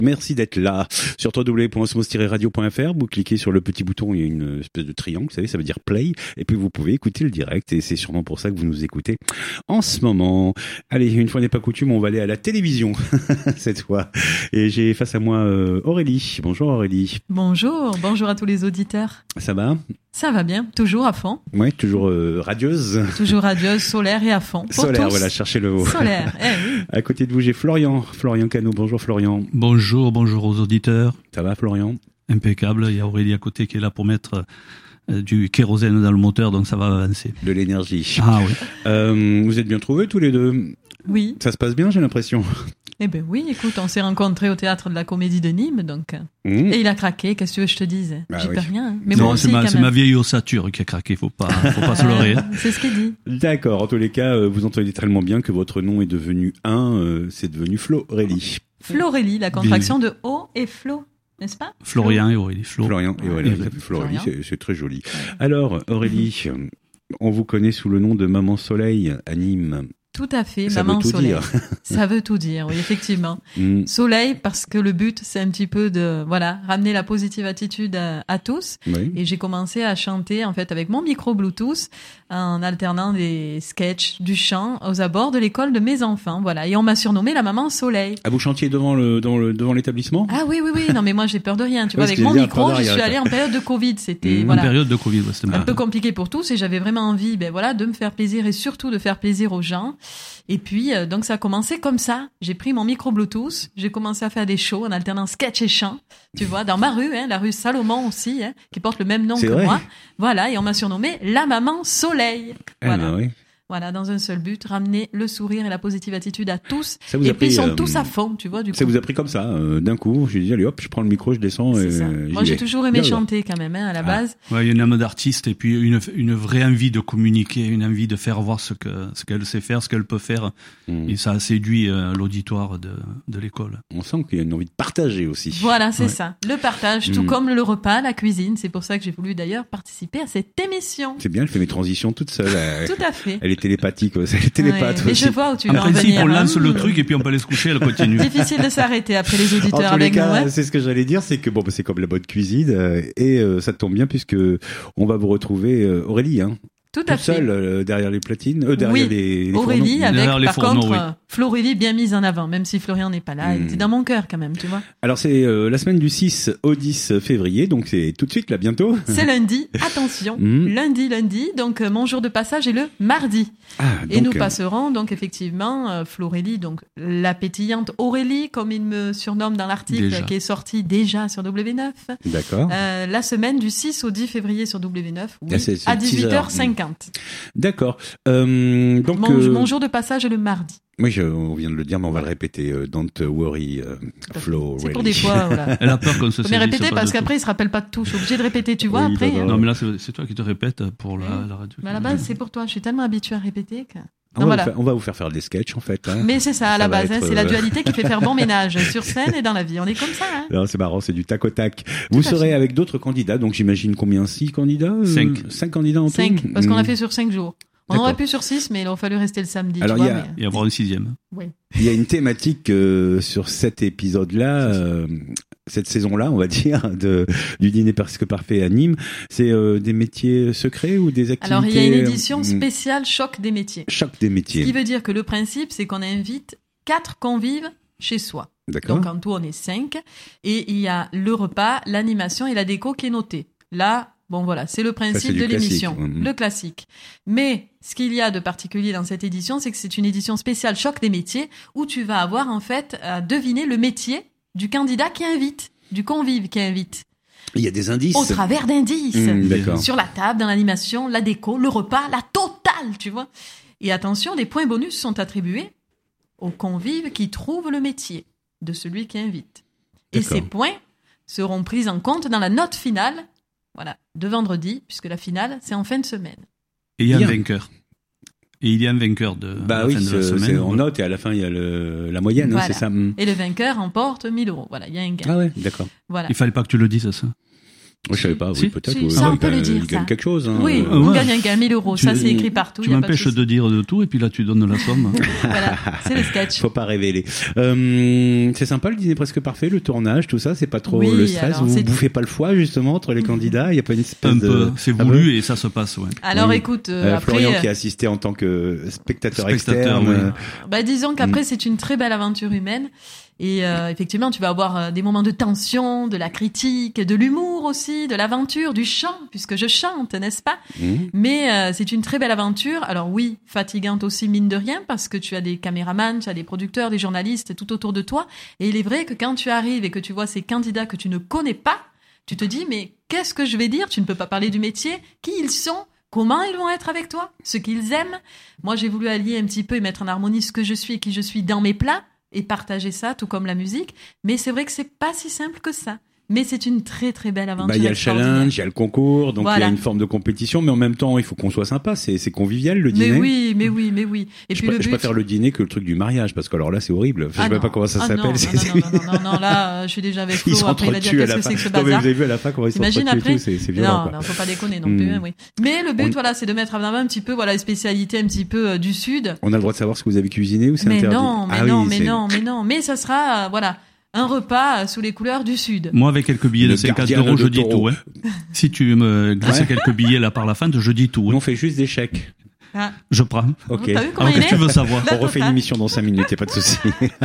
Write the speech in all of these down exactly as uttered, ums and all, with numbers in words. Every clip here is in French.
Merci d'être là. Sur w w w point osmose tiret radio point f r, vous cliquez sur le petit bouton, il y a une espèce de triangle, vous savez, ça veut dire play, et puis vous pouvez écouter le direct, et c'est sûrement pour ça que vous nous écoutez en ce moment. Allez, une fois n'est pas coutume, on va aller à la télévision cette fois. Et j'ai face à moi euh, Aurélie. Bonjour Aurélie. Bonjour, bonjour à tous les auditeurs. Ça va ? Ça va bien, toujours à fond. Oui, toujours euh, radieuse. Toujours radieuse, solaire et à fond. Pour Solaire, tous. voilà, cherchez le mot. Solaire, eh oui. À côté de vous, j'ai Florian. Florian Cano. Bonjour Florian. Bonjour, bonjour aux auditeurs. Ça va Florian ? Impeccable. Il y a Aurélie à côté qui est là pour mettre euh, du kérosène dans le moteur, donc ça va avancer. De l'énergie. Ah oui. Euh, vous êtes bien trouvés tous les deux ? Oui. Ça se passe bien, j'ai l'impression. Eh ben oui, écoute, on s'est rencontrés au théâtre de la Comédie de Nîmes, donc. Mmh. Et il a craqué, qu'est-ce que tu veux que je te dise ? Bah J'y oui. peux rien. Hein. Mais non, moi aussi, c'est ma, quand c'est même. ma vieille ossature qui a craqué, faut pas, faut pas se leurrer. Hein. C'est ce qu'il dit. D'accord. En tous les cas, euh, vous entendez tellement bien que votre nom est devenu un, euh, c'est devenu Flo Aurélie. Florélie, la contraction de haut et Flo, n'est-ce pas ? Florian et Aurélie. Flo. Florian et Aurélie. Et Vous appelez Flo Aurélie, Florian. c'est, c'est très joli. Alors, Aurélie, euh, on vous connaît sous le nom de Maman Soleil à Nîmes. Tout à fait, Ça maman veut tout soleil. dire. Ça veut tout dire, oui, effectivement. Mmh. Soleil, parce que le but, c'est un petit peu de, voilà, ramener la positive attitude à, à tous. Oui. Et j'ai commencé à chanter, en fait, avec mon micro Bluetooth, en alternant des sketchs, du chant, aux abords de l'école de mes enfants, voilà. Et on m'a surnommée la maman Soleil. Ah, vous chantiez devant le, dans le, devant l'établissement ? Ah oui, oui, oui, non, mais moi, j'ai peur de rien, tu vois. Oui, Avec ce mon qui est bien, micro, peur de je rien, suis ça. allée en période de Covid. C'était, Mmh. voilà. En période de Covid, ouais, c'était Un marrant. peu compliqué pour tous et j'avais vraiment envie, ben voilà, de me faire plaisir et surtout de faire plaisir aux gens. Et puis, euh, donc ça a commencé comme ça. J'ai pris mon micro Bluetooth, j'ai commencé à faire des shows en alternant sketch et chant, tu vois, dans ma rue, hein, la rue Salomon aussi, hein, qui porte le même nom C'est que vrai. moi. Voilà, et on m'a surnommée la maman Soleil. Ah, Voilà. bah oui. Voilà, dans un seul but, ramener le sourire et la positive attitude à tous. Ça vous Et a puis pris, ils sont euh, tous à fond, tu vois, du coup. Ça vous a pris comme ça, euh, d'un coup. Je dit, allez hop, je prends le micro, je descends C'est et ça. euh, Moi, j'y j'ai vais. toujours aimé Bien, chanter quand même, hein, à la Ah. base. Ouais, il y a une âme d'artiste et puis une, une vraie envie de communiquer, une envie de faire voir ce que, ce qu'elle sait faire, ce qu'elle peut faire. Mmh. Et ça a séduit euh, l'auditoire de, de l'école. On sent qu'il y a une envie de partager aussi. Voilà, c'est Ouais. ça. Le partage, tout Mm. comme le repas, la cuisine. C'est pour ça que j'ai voulu d'ailleurs participer à cette émission. C'est bien, elle fait mes transitions toute seule. Elle, Tout à fait. elle est télépathique, ouais. Elle est télépathe Ouais. Mais aussi. je vois où tu En veux en principe, venir. on lance hein. le truc et puis on peut aller se coucher, elle continue. Difficile de s'arrêter après les En auditeurs tous les avec cas, nous. hein. c'est ce que j'allais dire, c'est que bon, bah, c'est comme la bonne cuisine euh, et euh, ça tombe bien puisque on va vous retrouver euh, Aurélie, hein, Tout à toute fait. seule euh, derrière les platines, euh, derrière Oui. les, les Aurélie fourneaux. avec, Derrière les par fourneaux, contre, oui. euh, Florélie bien mise en avant, même si Florian n'est pas là. Mm. Elle est dans mon cœur quand même, tu vois. Alors c'est euh, la semaine du six au dix février, donc c'est tout de suite là bientôt. C'est lundi, attention. Mm. Lundi, lundi. Donc, euh, mon jour de passage est le mardi. Ah, Et donc, nous euh, passerons donc effectivement euh, Florélie, donc la pétillante Aurélie, comme il me surnomme dans l'article Déjà. qui est sorti déjà sur W neuf. D'accord. Euh, la semaine du six au dix février sur W neuf, oui, Ah, c'est- c'est à le teaser. dix-huit heures cinquante. D'accord. Euh, donc Mon, euh, mon jour de passage est le mardi. oui, je, on vient de le dire, mais on va le répéter. Euh, don't worry, euh, Tout à fait. Flo. C'est pour Aurélie. des fois, voilà. Elle a peur qu'on se Faut bien saisisse répéter pas parce de tout. qu'après, il se rappelle pas de tout. Je suis obligée de répéter, tu vois, Oui, après. d'accord. hein. Non, mais là, c'est, c'est toi qui te répètes pour la, la radio. Mais à la base, c'est pour toi. Je suis tellement habituée à répéter que... On, Non, va voilà. vous faire, on va vous faire faire des sketchs en fait. Hein. Mais c'est ça, à Ça la va base. hein, être, c'est la euh, dualité qui fait faire bon ménage sur scène et dans la vie. On est comme ça, hein. Non, c'est marrant, c'est du tac au tac. Vous à serez fait. avec d'autres candidats, donc j'imagine combien? Six candidats euh, Cinq. Cinq candidats en tout. Cinq, parce qu'on a Hmm. fait sur cinq jours. On D'accord. aurait pu sur six, mais il aurait fallu rester le samedi. Alors, tu il vois, y a- mais- Et avoir une sixième. Oui. Il y a une thématique euh, sur cet épisode-là, euh, cette saison-là, on va dire, de du dîner presque parfait à Nîmes. C'est euh, des métiers secrets ou des activités? Alors, il y a une édition euh, spéciale choc des métiers. Choc des Ce qui métiers. veut dire que le principe, c'est qu'on invite quatre convives chez soi. D'accord. Donc, en tout, on est cinq. Et il y a le repas, l'animation et la déco qui est notée. Là, bon, voilà, c'est le c'est principe du de classique. l'émission. Mhm. Le classique. Mais, ce qu'il y a de particulier dans cette édition, c'est que c'est une édition spéciale choc des métiers où tu vas avoir, en fait, à deviner le métier du candidat qui invite, du convive qui invite. Il y a des indices. Au travers d'indices. Hmm, d'accord. Sur la table, dans l'animation, la déco, le repas, la totale, tu vois. Et attention, des points bonus sont attribués aux convives qui trouvent le métier de celui qui invite. Et D'accord. ces points seront pris en compte dans la note finale, voilà, de vendredi, puisque la finale, c'est en fin de semaine. Et il y a Bien. un vainqueur. Et il y a un vainqueur de Bah à la oui, fin de la c'est, semaine. c'est en note et à la fin il y a le, la moyenne, hein, Voilà. c'est ça. Hmm. Et le vainqueur emporte mille euros. Voilà, il y a un gain. Ah ouais, d'accord. Voilà. Il fallait pas que tu le dises, ça. Je savais pas, Si. oui, peut-être. Si, oui. ça, Ah, on il peut gagne- le dire, Il gagne ça. quelque chose. Hein. Oui, Euh, on ouais. gagne un gagne mille euros. Tu- Ça, c'est écrit partout. Tu y a pas de m'empêches souci. de dire de tout et puis là tu donnes la somme. Voilà, c'est le sketch. Faut pas révéler. Euh, c'est sympa le dîner presque parfait, le tournage, tout ça, c'est pas trop Oui, le stress. alors, Vous c'est- bouffez pas le foie justement entre les candidats. Il y a pas une espèce Un de. peu, c'est Ah voulu bon et ça se passe, ouais. Alors Oui. écoute, euh, Euh, après, Florian euh, qui a assisté en tant que spectateur, Spectateur, externe. oui. euh, bah, disons qu'après, Mm. c'est une très belle aventure humaine. Et euh, effectivement, tu vas avoir euh, des moments de tension, de la critique, de l'humour aussi, de l'aventure, du chant, puisque je chante, n'est-ce pas? hmm. Mais euh, c'est une très belle aventure. Alors oui, fatigante aussi, mine de rien, parce que tu as des caméramans, tu as des producteurs, des journalistes tout autour de toi. Et il est vrai que quand tu arrives et que tu vois ces candidats que tu ne connais pas, tu te dis, mais qu'est-ce que je vais dire? Tu ne peux pas parler du métier. Qui ils sont? Comment ils vont être avec toi? Ce qu'ils aiment? Moi, j'ai voulu allier un petit peu et mettre en harmonie ce que je suis et qui je suis dans mes plats et partager ça, tout comme la musique. Mais c'est vrai que c'est pas si simple que ça. Mais c'est une très très belle aventure. Bah, il y a le extraordinaire. challenge, il y a le concours, donc il y Voilà. a une forme de compétition, mais en même temps, il faut qu'on soit sympa. C'est, c'est convivial le dîner. Mais oui, mais oui, mais oui. Et je, puis pr- le je but. préfère le dîner que le truc du mariage, parce que alors là, c'est horrible. Enfin, Ah je sais non. pas comment ça Ah s'appelle. non, c'est- non, non, non, non, non, là, euh, je suis déjà avec Ils Flo. Après, il va dire s'entretuent à qu'est-ce la que fin. c'est que ce Non, mais bazar. vous avez vu à la fin comment ils T'imagines s'entretuent et après tout, c'est, c'est violent, Non, quoi. non, faut pas déconner non Hmm. plus. hein, oui. Mais le but, On- voilà, c'est de mettre en avant un petit peu, voilà, les spécialités un petit peu euh, du sud. On a le droit de savoir ce que vous avez cuisiné ou c'est Mais interdit? non, mais Ah non, oui, mais c'est- non, mais non. Mais ça sera, euh, voilà, un repas euh, sous les couleurs du sud. Moi, avec quelques billets Le de cinquante gardien euros, de je dis taureau. tout, hein. Si tu me glisses Ouais. quelques billets là par la fin, je dis tout, Nous, hein. on fait juste des chèques. Ah. Je prends. Ok. T'as vu comment Alors, il qu'est-ce que est tu veux savoir? La On refait une totale. émission dans cinq minutes, y a pas de souci.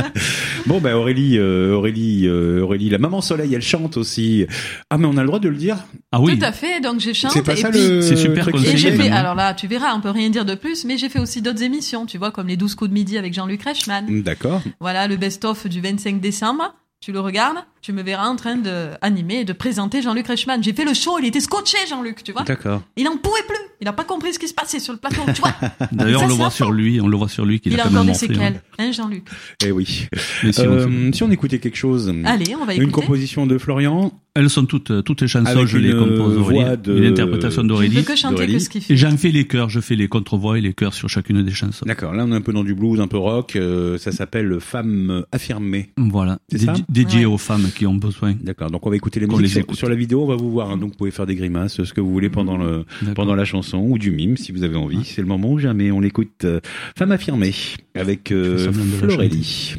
Bon, ben Aurélie, euh, Aurélie, euh, Aurélie, la maman Soleil, elle chante aussi. Ah, mais on a le droit de le dire. Ah oui. Tout à fait. Donc je chante. C'est pas et ça puis, le. C'est super truc conseillé, Et j'ai qui- fait, maintenant. alors là, tu verras, on peut rien dire de plus, mais j'ai fait aussi d'autres émissions, tu vois, comme les douze coups de midi avec Jean-Luc Reichmann. D'accord. Voilà, le best-of du vingt-cinq décembre. Tu le regardes, tu me verras en train de animer et de présenter Jean-Luc Reichmann. J'ai fait le show, il était scotché, Jean-Luc, tu vois. D'accord. Il n'en pouvait plus. Il a pas compris ce qui se passait sur le plateau, tu vois. D'ailleurs, Ça, on le c'est voit un sur fond. lui, on le voit sur lui qu'il Il a a quand encore même des morflé, séquelles, hein. hein, Jean-Luc. Eh oui. Mais sinon, Euh, si on écoutait quelque chose. Allez, on va Une écouter. composition de Florian. elles sont toutes, toutes les chansons, Avec je les une, compose euh, Aurélie. voix de- Une interprétation Je ne d'Aurélie. peux que chanter d'Aurélie. que ce qu'il Et fait. j'en fais les chœurs, je fais les contre-voix et les chœurs sur chacune des chansons. D'accord. Là, on est un peu dans du blues, un peu rock. euh, ça s'appelle Femme affirmée. Voilà. C'est ça Dédi- Dédié Ouais. aux femmes qui ont besoin. D'accord. Donc, on va écouter les Qu'on musiques. les Sur, écoute. sur la vidéo, on va vous voir. hein. Donc, vous pouvez faire des grimaces, ce que vous voulez pendant le, D'accord. pendant la chanson ou du mime si vous avez envie. C'est le moment ou jamais. On écoute euh, Femme affirmée avec euh, Je fais semblant de la Florélie.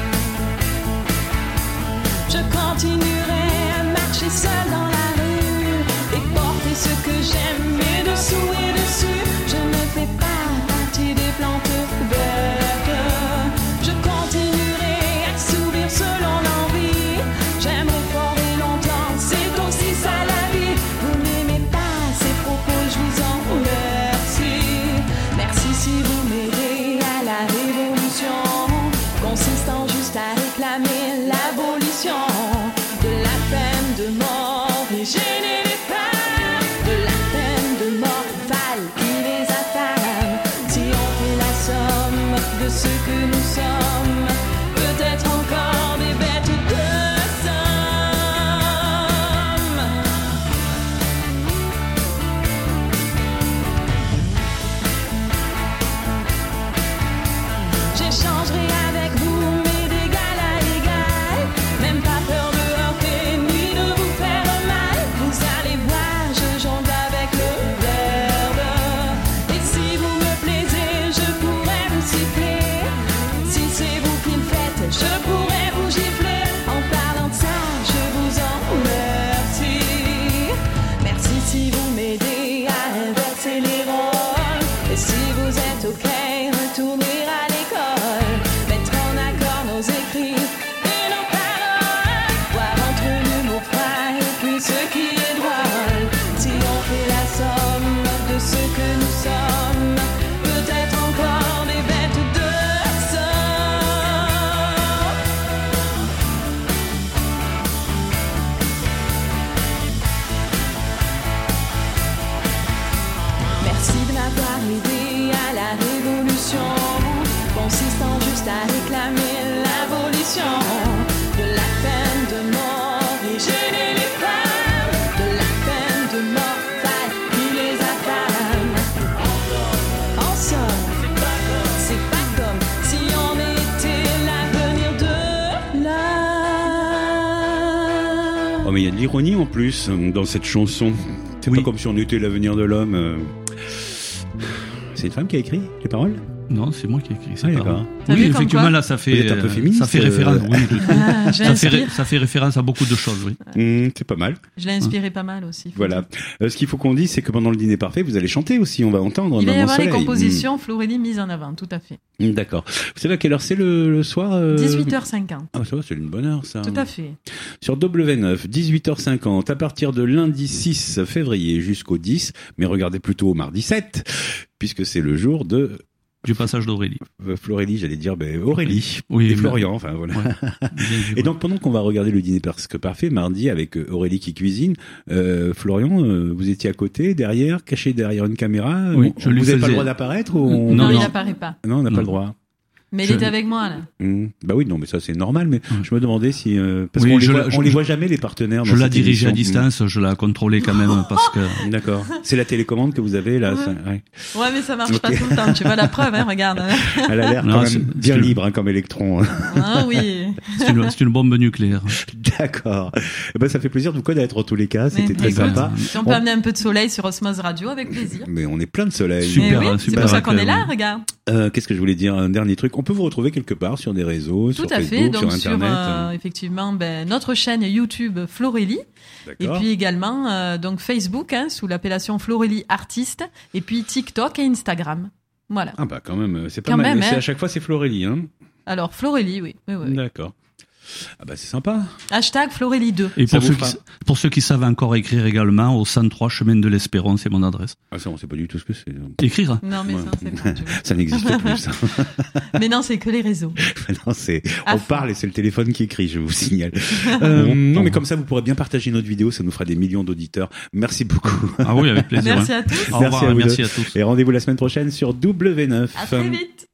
Je continuerai à marcher seul dans la rue, Merci de m'avoir aidé à la révolution, consistant juste à réclamer l'abolition de la peine de mort et gêner les femmes, de la peine de mort faille qui les affame. En somme, c'est pas comme si on était l'avenir de l'homme. Oh mais il y a de l'ironie en plus euh, dans cette chanson. C'est Oui. pas comme si on était l'avenir de l'homme. euh. C'est une femme qui a écrit les paroles? Non, c'est moi qui ai écrit. C'est Ah, pas d'accord. vrai. T'as Oui, vu comme effectivement, quoi là, ça fait, Vous êtes un peu euh, féministe, ça fait euh, référence. Oui, je- Ah, je l'ai ça, fait, inspiré. ré- ça fait référence à beaucoup de choses, oui. Mmh, c'est pas mal. Je l'ai inspiré pas mal aussi. faut Voilà. dire. Euh, ce qu'il faut qu'on dise, c'est que pendant le dîner parfait, vous allez chanter aussi. On va entendre Il va y Maman avoir les Soleil. compositions Florélie mises en avant, tout à fait. Mmh, d'accord. Vous savez à quelle heure c'est le, le soir euh dix-huit heures cinquante. Ah, ça va, c'est une bonne heure, ça. Tout à fait. Sur W neuf, dix-huit heures cinquante, à partir de lundi six février jusqu'au dix, mais regardez plutôt au mardi sept, puisque c'est le jour de Du passage d'Aurélie. euh, Florélie, j'allais dire ben, Aurélie Oui, et mais- Florian, enfin voilà. Ouais. Bien vu, Et ouais. donc pendant qu'on va regarder le dîner presque parfait mardi avec euh, Aurélie qui cuisine, euh, Florian, euh, vous étiez à côté, derrière, caché derrière une caméra. Oui, On- je lui vous n'avez pas le faisais- droit d'apparaître ou on- Non, Non, il non. apparaît pas. Non, on n'a pas Non. le droit. Mais Je- il est avec moi, là. Mmh. Bah oui, non, mais ça c'est normal. Mais Ouais. je me demandais si euh, parce Oui, qu'on les, je voit, la- je- on les voit jamais les partenaires. Je dans la cette dirigeais à émission. distance, je la contrôlais quand même parce que. Mmh. D'accord. C'est la télécommande que vous avez là. Ouais. ça- ouais. Ouais, mais ça marche pas Ok. tout le temps. Tu vois la preuve, hein, regarde. Elle a l'air Non, quand c'est- même bien c'est- libre hein, comme électron. Ah oui. C'est une, c'est une bombe nucléaire. D'accord. Eh ben, ça fait plaisir de vous connaître en tous les cas. C'était Mais très écoute, sympa. Si on peut On- amener un peu de soleil sur Osmose Radio, avec plaisir. Mais on est plein de soleil. Super. Mais oui, hein, c'est super pour ça qu'on accueil, est là, ouais. regarde. Euh, Qu'est-ce que je voulais dire? Un dernier truc. On peut vous retrouver quelque part sur des réseaux, Tout sur à Facebook, fait. Donc sur sur, Internet. euh, effectivement ben, notre chaîne YouTube Florélie et D'accord. puis également euh, donc Facebook hein, sous l'appellation Florélie Artiste et puis TikTok et Instagram. Voilà. Ah bah quand même, c'est pas Quand mal. même, Mais c'est hein. à chaque fois c'est Florélie, hein. Alors Florélie, oui. oui, oui, oui. D'accord. Ah bah c'est sympa. Hashtag Florélie deux. Et Ça pour vous ceux, fera- qui, pour ceux qui savent encore écrire également, au cent trois chemin de l'Espérance, c'est mon adresse. Ah ça on sait pas du tout ce que c'est. Écrire. Non mais Ouais. ça c'est pas, tu vois. Ça n'existe plus. Ça. Mais non, c'est que les réseaux. non, c'est À on fond. parle et c'est le téléphone qui écrit, je vous signale. Euh, non mais comme ça vous pourrez bien partager notre vidéo, ça nous fera des millions d'auditeurs. Merci beaucoup. Ah oui, avec plaisir. Merci hein. à tous. Au Merci revoir, à vous merci deux. à tous. Et rendez-vous la semaine prochaine sur W neuf. À très vite.